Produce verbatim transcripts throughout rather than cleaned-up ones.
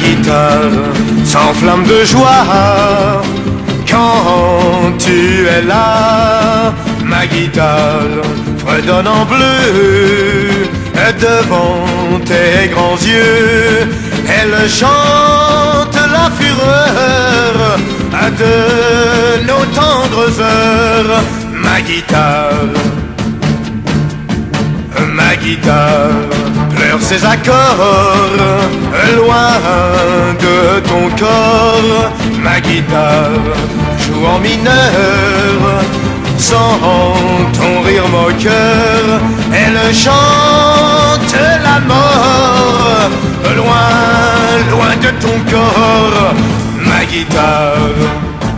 guitare s'enflamme de joie quand tu es là. Ma guitare fredonne en bleu devant tes grands yeux. Elle chante la fureur de nos tendres heures. Ma guitare, ma guitare pleure ses accords loin de ton corps. Ma guitare joue en mineur sans ton rire moqueur. Elle chante la mort loin, loin de ton corps. Ma guitare.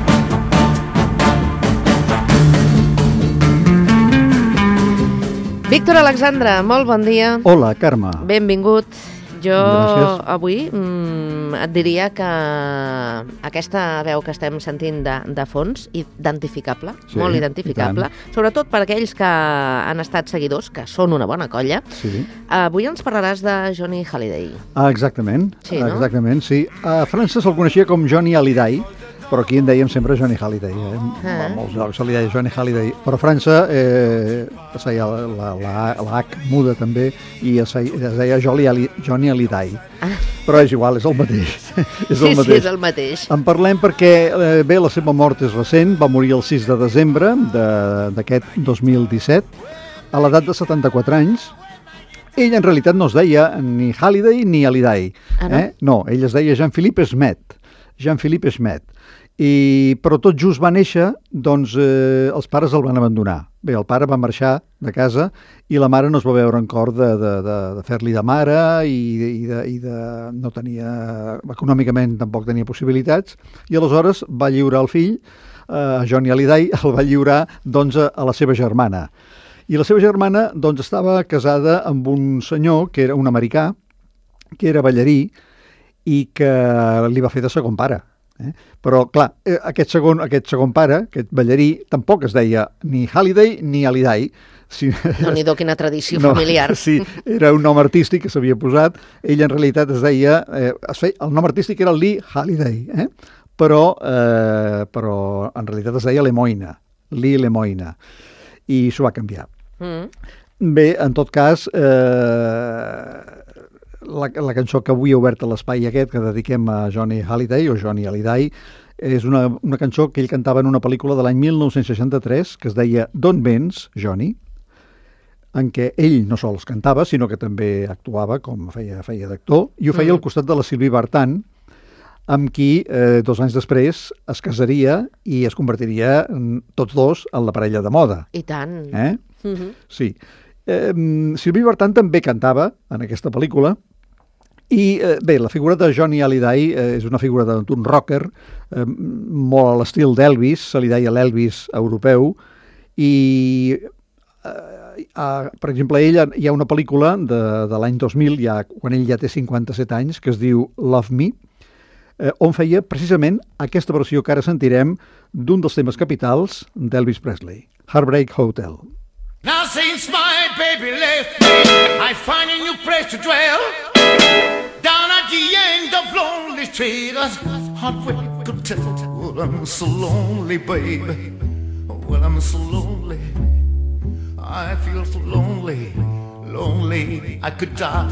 Víctor Alexandre, molt bon dia. Hola, Carme. Benvingut. Jo Gràcies. avui mm, et diria que aquesta veu que estem sentint de, de fons, identificable, Sí, molt identificable, sobretot per aquells que han estat seguidors, que són una bona colla. Sí. Avui ens parlaràs de Johnny Hallyday. Ah, exactament. Sí, no? Exactament, sí. A França se'l coneixia com Johnny Hallyday, però aquí en dèiem sempre Johnny Hallyday. Eh? Ah. A molts llocs se li deia Johnny Hallyday. Però a França eh, es feia la, la, la, la H muda també i es, feia, es deia Johnny, Johnny Hallyday. Ah. Però és igual, és el mateix. és Sí, el mateix. sí, és el mateix. En parlem perquè, eh, bé, la seva mort és recent, va morir el sis de desembre d'aquest dos mil disset, a l'edat de setanta-quatre anys. Ell en realitat no es deia ni Hallyday ni Hallyday. Ah, no? Eh? No, ell es deia Jean-Philippe Smet. Jean-Philippe Smet. I, però tot just va néixer, doncs eh, els pares el van abandonar. Bé, el pare va marxar de casa i la mare no es va veure en cor de, de, de, de fer-li de mare i, i, de, i de, no tenia, econòmicament tampoc tenia possibilitats, i aleshores va lliurar el fill, eh, Johnny Hallyday, el va lliurar doncs, a la seva germana. I la seva germana doncs, estava casada amb un senyor que era un americà, que era ballarí i que li va fer de segon pare. Eh? Però, clar, eh, aquest, segon, aquest segon pare, aquest ballarí, tampoc es deia ni Hallyday ni Hallyday. Si... Déu-n'hi-do, quina tradició no, familiar. Sí, era un nom artístic que s'havia posat. Ell en realitat es deia... Eh, es feia, el nom artístic era Lee Hallyday, eh? però, eh, però en realitat es deia Lemoyne, Lee Lemoyne, i s'ho va canviar. Mm. Bé, en tot cas... Eh, La, la cançó que avui ha obert l'espai aquest que dediquem a Johnny Hallyday o Johnny Hallyday és una, una cançó que ell cantava en una pel·lícula de l'any mil nou-cents seixanta-tres que es deia Don't Bends, Johnny, en què ell no sols cantava sinó que també actuava com feia, feia d'actor i ho feia mm. al costat de la Sylvie Vartan, amb qui eh, dos anys després es casaria i es convertiria tots dos en la parella de moda. I tant. Eh? Mm-hmm. Sí. Eh, Sylvie Vartan també cantava en aquesta pel·lícula. I eh, bé, la figura de Johnny Hallyday eh, és una figura d'un rocker eh, molt a l'estil d'Elvis, se li deia l'Elvis europeu, i eh, eh, per exemple, ell, hi ha una pel·lícula de, de l'any dos mil, ja, quan ell ja té cinquanta-set anys, que es diu Love Me, eh, on feia precisament aquesta versió que ara sentirem d'un dels temes capitals d'Elvis Presley, Heartbreak Hotel. Now since my baby left, I find a new place to dwell. Down at the end of lonely street, heartbreak could tell. Well, I'm so lonely, baby. Well, I'm so lonely. I feel so lonely, lonely. I could die.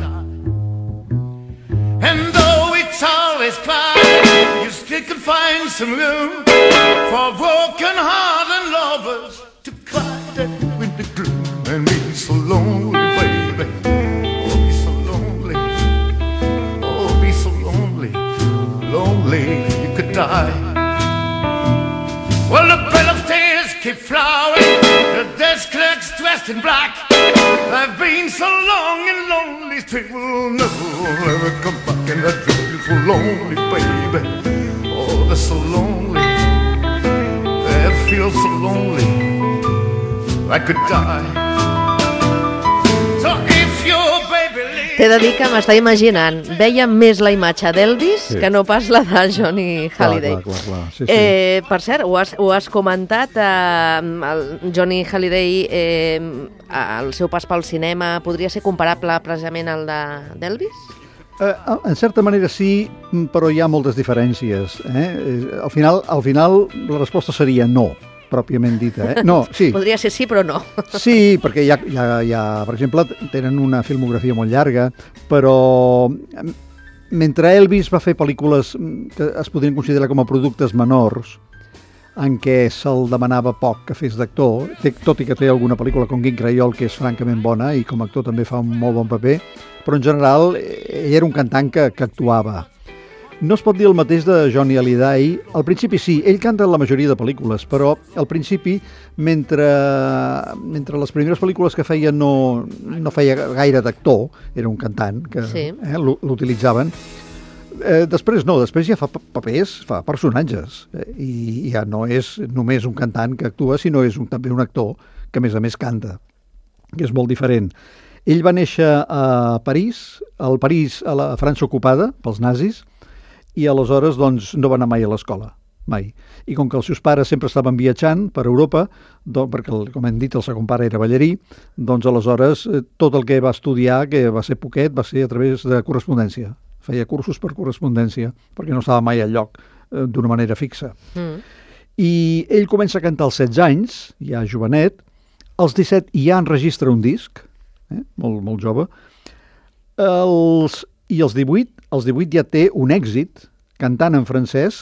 And though it's always quiet, you still can find some room for broken heart and lovers to cry in the gloom and be so lonely, baby. Oh, be so lonely. Oh, be so lonely, lonely. You could die. Well, the bell upstairs keep flowering. The desk clerk's dressed in black. I've been so long and lonely, still will never ever come back. And I feel so lonely, baby. Oh, they're so lonely. They feel so lonely. I could die. So if your baby leaves... T'he de dir que m'està imaginant. Veia més la imatge d'Elvis Sí. que no pas la de Johnny Hallyday. Clar, clar, clar, clar. Sí, sí. Eh, per cert, ho has, ho has comentat, eh, el Johnny Hallyday, eh, el seu pas pel cinema, podria ser comparable precisament al d'Elvis? Eh, en certa manera sí, però hi ha moltes diferències. Eh? Al final, al final la resposta seria no, pròpiament dita. Eh? No, sí. Podria ser sí, però no. Sí, perquè hi ha, hi ha, hi ha, per exemple, tenen una filmografia molt llarga, però mentre Elvis va fer pel·lícules que es podrien considerar com a productes menors, en què se'l demanava poc que fes d'actor, tot i que té alguna pel·lícula com Quin Craiol que és francament bona i com a actor també fa un molt bon paper, però en general ell era un cantant que, que actuava. No es pot dir el mateix de Johnny Hallyday. Al principi sí, ell canta en la majoria de pel·lícules, però al principi, mentre, mentre les primeres pel·lícules que feia no, no feia gaire d'actor, era un cantant que sí. eh, l'utilitzaven, Eh, després no, després ja fa papers, fa personatges, eh, i ja no és només un cantant que actua, sinó és un, també un actor que a més a més canta, que és molt diferent. Ell va néixer a París, al París, a la França ocupada pels nazis, i aleshores doncs, no va anar mai a l'escola, mai. I com que els seus pares sempre estaven viatjant per Europa, doncs, perquè, com hem dit, el segon pare era ballarí, doncs aleshores tot el que va estudiar, que va ser poquet, va ser a través de correspondència. Feia cursos per correspondència, perquè no estava mai al lloc eh, d'una manera fixa. Mm. I ell comença a cantar als setze anys, ja jovenet, als disset ja enregistra un disc, eh, molt, molt jove, els, i als divuit, als divuit ja té un èxit cantant en francès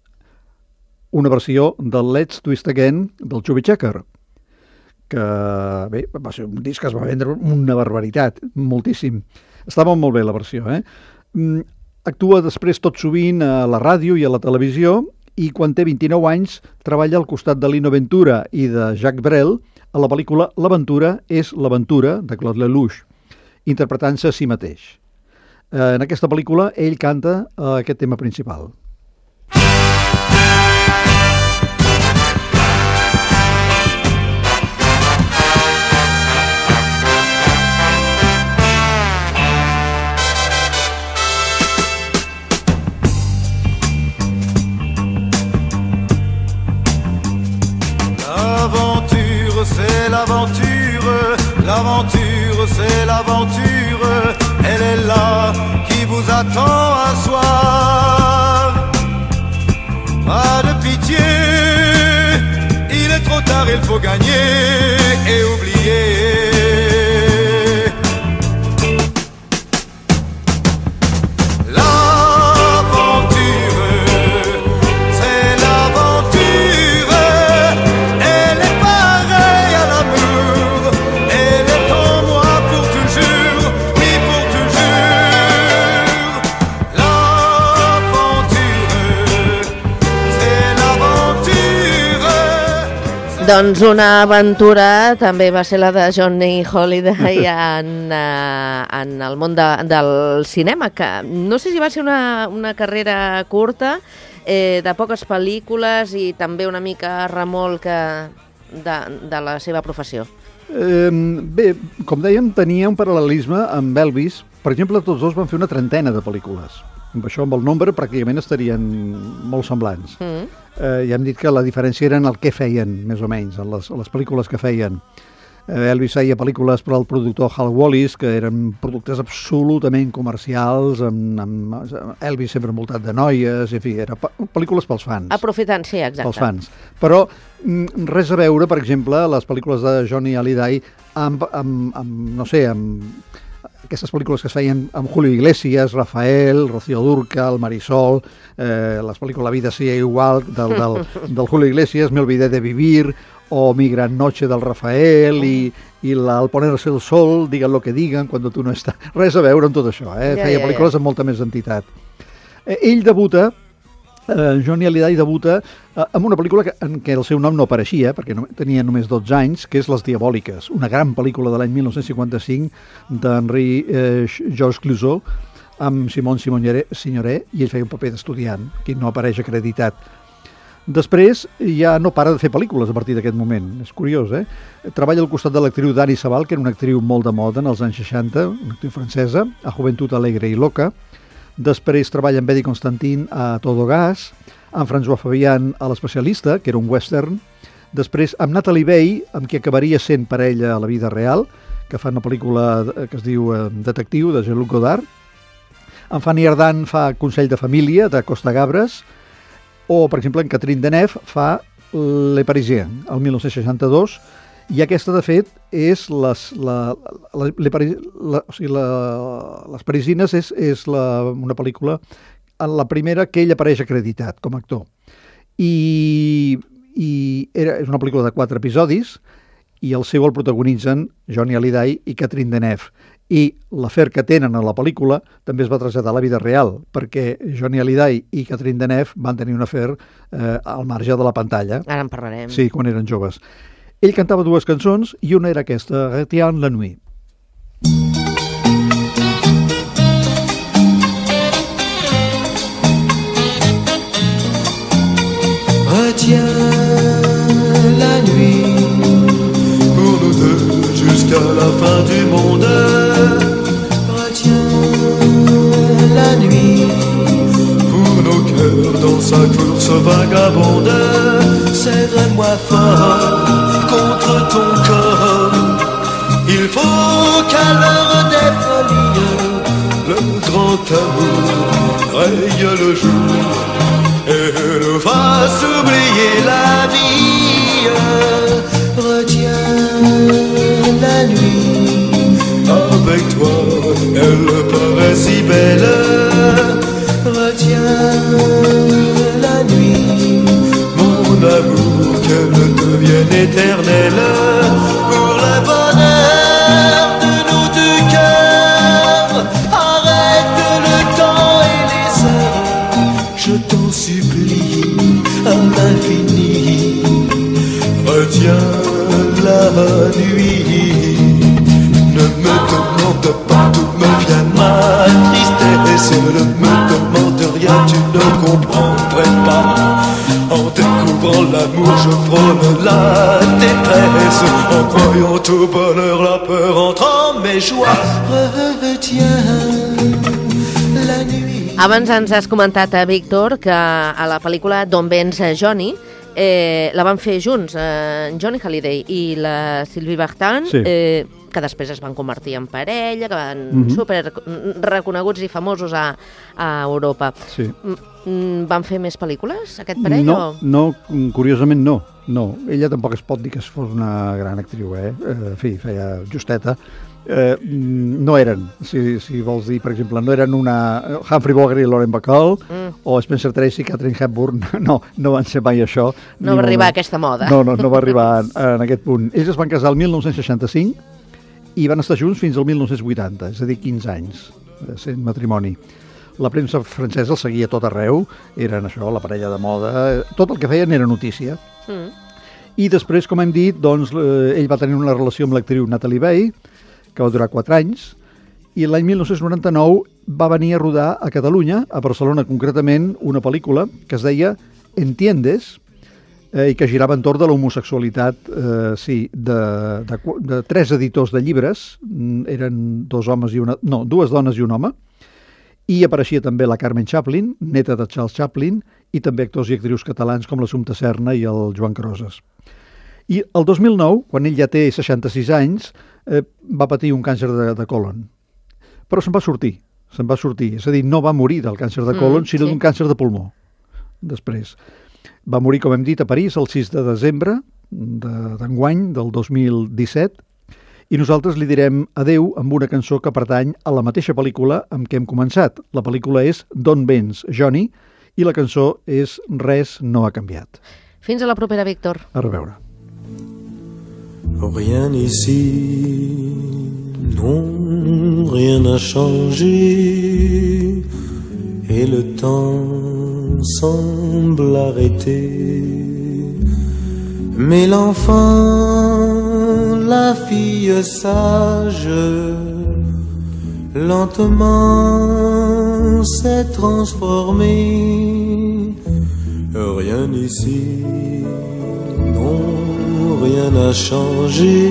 una versió del Let's Twist Again del Chubby Checker, que bé, va ser un disc que es va vendre una barbaritat, moltíssim. Estava molt bé la versió, eh? Actua després tot sovint a la ràdio i a la televisió i quan té vint-i-nou anys treballa al costat de Lino Ventura i de Jacques Brel a la pel·lícula L'aventura és l'aventura de Claude Lelouch, interpretant-se a si mateix. En aquesta pel·lícula ell canta aquest tema principal. C'est l'aventure, l'aventure, c'est l'aventure, elle est là qui vous attend un soir. Pas de pitié, il est trop tard, il faut gagner et oublier. Doncs una aventura també va ser la de Johnny Hallyday en, uh, en el món de, del cinema, que no sé si va ser una, una carrera curta, eh, de poques pel·lícules i també una mica remolca de, de la seva professió. Eh, bé, com dèiem, tenia un paral·lelisme amb Elvis. Per exemple, tots dos van fer una trentena de pel·lícules. Amb això, amb el nombre, pràcticament estarien molt semblants. Mm. Eh, ja hem dit que la diferència era en el què feien, més o menys, en les, en les pel·lícules que feien. Eh, Elvis feia pel·lícules per al productor Hal Wallis, que eren productes absolutament comercials, amb, amb Elvis sempre envoltat de noies, en fi, eren pel·lícules pels fans. Aprofitant, sí, exacte. Pels fans. Però mm, res a veure, per exemple, les pel·lícules de Johnny Hallyday amb, amb, amb no sé, amb aquestes pel·lícules que es feien amb Julio Iglesias, Rafael, Rocío Dúrcal, Marisol, eh, les pel·lícules La vida sigue igual del, del, del Julio Iglesias, Me olvidé de vivir, o Mi gran noche del Rafael, i, i la, Al ponerse el sol, Digan lo que digan, cuando tú no estás. Res a veure amb tot això, eh? Ja, feia ja, pel·lícules ja. amb molta més entitat. Eh, ell debuta, eh, Johnny Hallyday debuta eh, amb una pel·lícula que, en què el seu nom no apareixia, perquè no, tenia només dotze anys, que és Les Diabòliques, una gran pel·lícula de l'any mil nou-cents cinquanta-cinc d'Henri eh, Georges Clouzot, amb Simone Signoret, i ell feia un paper d'estudiant, que no apareix acreditat. Després ja no para de fer pel·lícules a partir d'aquest moment, és curiós, eh? Treballa al costat de l'actriu Dani Sabal, que era una actriu molt de moda en els anys seixanta, una actriu francesa, a Juventud Alegre i Loca. Després treballa amb Betty Constantin a Todo Gas, amb François Fabian a L'Especialista, que era un western. Després amb Natalie Bay, amb qui acabaria sent parella a la vida real, que fa una pel·lícula que es diu Detectiu, de Jean-Luc Godard. En Fanny Ardant fa Consell de Família, de Costa Gabres, o, per exemple, en Catherine Deneuve fa Les Parisiens, el mil nou-cents seixanta-dos, i aquesta, de fet, és les, la, la, les, la, o sigui, la, les Parisines és, és la, una pel·lícula, en la primera que ell apareix acreditat com a actor. I, i era, és una pel·lícula de quatre episodis, i el seu el protagonitzen Johnny Hallyday i Catherine Deneuve. I l'afer que tenen a la pel·lícula també es va traslladar a la vida real, perquè Johnny Hallyday i Catherine Deneuve van tenir un afer eh, al marge de la pantalla. Ara en parlarem. Sí, quan eren joves. Ell cantava dues cançons i una era aquesta, Retiens la nuit. Retiens la nuit pour nous deux jusqu'à la fin du monde. Retiens la nuit pour nos cœurs dans sa course vagabonde. Serre-moi fort contre ton corps. Il faut qu'à l'heure des folies le grand amour raye le jour et nous fasse oublier la vie. Retiens la nuit, avec toi elle paraît si belle. Retiens la nuit, mon amour, qu'elle devienne éternelle. Pour le bonheur de nos deux cœurs, arrête le temps et les heures, je t'en supplie à l'infini. Retiens la nuit, ne me demande pas d'où me vient ma tristesse. Ne me demande rien, tu ne comprendrais pas. En découvrant l'amour, je frôle la détresse. En croyant au bonheur, la peur entre en mes joies. Retiens la nuit. Abans ens has comentat, a Víctor, que a la pel·lícula D'on vens, Johnny, eh, la van fer junts, eh, Johnny Hallyday i la Sylvie Vartan, sí. eh, que després es van convertir en parella, que van mm-hmm. super reconeguts i famosos a, a Europa. Sí. Mm, van fer més pel·lícules, aquest parell? No, o? no, curiosament no. No, ella tampoc es pot dir que fos una gran actriu, eh? En fi, feia justeta. Eh, no eren, si, si vols dir, per exemple, no eren una Humphrey Bogart i Lauren Bacall, mm. o Spencer Tracy, Katharine Hepburn, no, no van ser mai això. No va arribar a aquesta moda. No, no, no va arribar en, en aquest punt. Ells es van casar el mil nou-cents seixanta-cinc i van estar junts fins al mil nou-cents vuitanta, és a dir, quinze anys, sent matrimoni. La premsa francesa el seguia tot arreu, eren això, la parella de moda, tot el que feien era notícia. Mm. I després, com hem dit, doncs, eh, ell va tenir una relació amb l'actriu Natalie Bay, que va durar quatre anys, i l'any mil nou-cents noranta-nou va venir a rodar a Catalunya, a Barcelona concretament, una pel·lícula que es deia Entiendes, eh, i que girava entorn de l'homosexualitat, eh, sí, de, de, de tres editors de llibres, eren dos homes i una... no, dues dones i un home, i apareixia també la Carmen Chaplin, neta de Charles Chaplin, i també actors i actrius catalans com l'Assumpta Serna i el Joan Crosas. I el dos mil nou, quan ell ja té seixanta-sis anys, eh, va patir un càncer de, de colon. Però se'n va sortir, se'n va sortir. És a dir, no va morir del càncer de colon, mm, sinó sí. d'un càncer de pulmó. Després. Va morir, com hem dit, a París el sis de desembre d'enguany, de, del dos mil disset, i nosaltres li direm adeu amb una cançó que pertany a la mateixa pel·lícula amb què hem començat. La pel·lícula és D'on vens, Johnny, i la cançó és Res no ha canviat. Fins a la propera, Víctor. A reveure. Rien ici, non, rien n'a changé, et le temps semble arrêter. Mais l'enfant, la fille sage, lentement s'est transformé. Rien ici, non, rien n'a changé,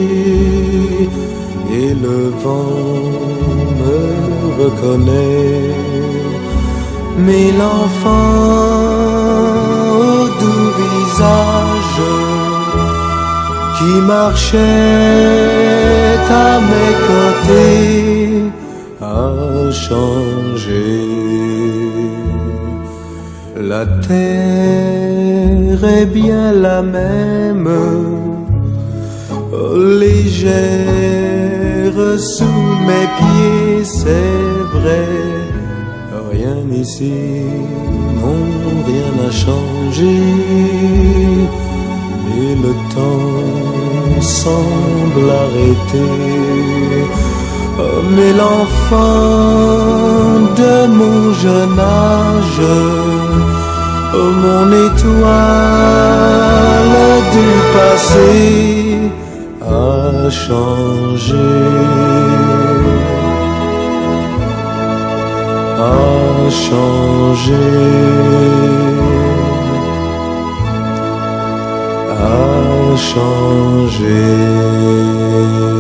et le vent me reconnaît. Mais l'enfant au doux visage qui marchait à mes côtés a changé. La terre est bien la même, légère sous mes pieds, c'est vrai. Rien ici, non, rien n'a changé. Et le temps semble arrêter. Mais l'enfant de mon jeune âge, mon étoile du passé, a changé, a changé, a changé.